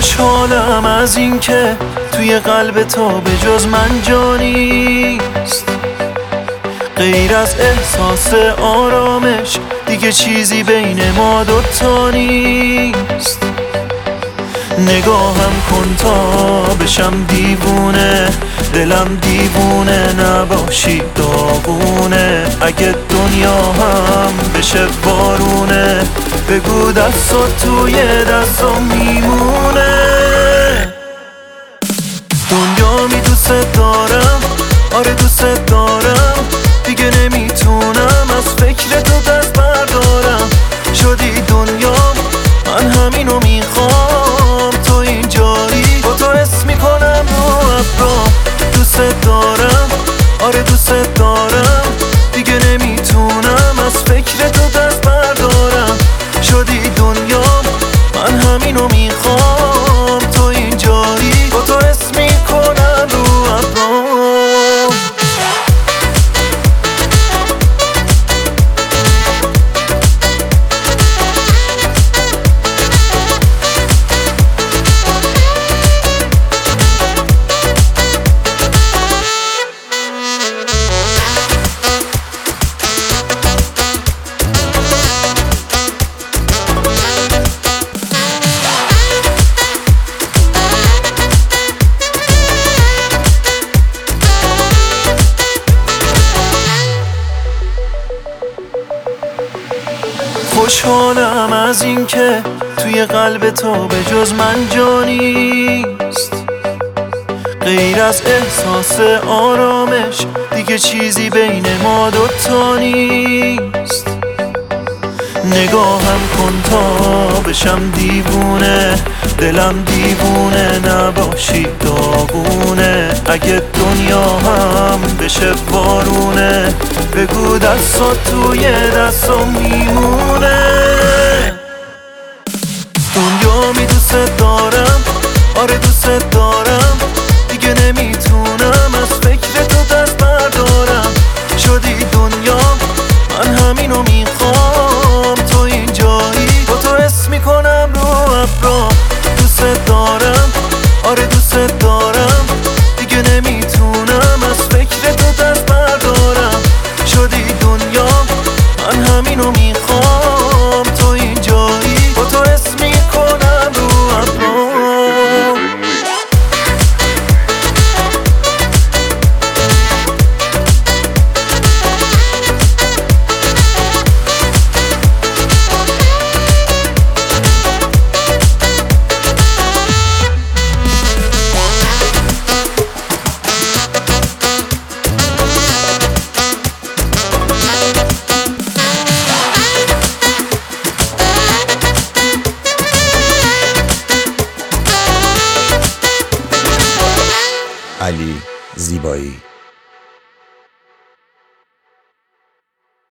خوشحالم از این که توی قلب تو به جز من جانیست، غیر از احساس آرامش دیگه چیزی بین ما دوتا نیست. نگاهم کن تا بشم دیوونه، دلم دیوونه نباشی داغونه. اگه دنیا هم بشه بارونه، بگو دستات توی دستم میمونه. دنیا می دوست دارم، آره دوست دارم، دیگه نمیتونم از فکر تو دست بردارم. شدی دنیا من همینو میخوام، تو اینجایی با تو حس میکنم رو ابرام. دوست دارم، آره دوست دارم، دیگه نمیتونم از فکر تو دست بردارم. شدی دنیا من همینو میخوام، تو اینجایی با تو حس میکنم رو ابرام. خوشحالم از این که توی قلب تو به جز من جانیست، غیر از احساس آرامش دیگه چیزی بین ما دوتا نیست. نگاهم کن تا بشم دیوونه، دلم دیوونه نباشی داغونه. اگه دنیا هم بشه بارونه، بگو دستات توی دستم میمونه. دنیا می دوست دارم، آره دوست دارم، دیگه نمیتونم از فکر تو دست بردارم. شدی دنیا من همینو میخوام، تو اینجایی با تو حس میکنم رو ابرام. دوست دارم، آره دوست دارم، دیگه نمیتونم از فکر تو دست بردارم. شدی دنیا من همینو میخوام، تو اینجایی با تو حس میکنم رو ابرام. علی زیبایی.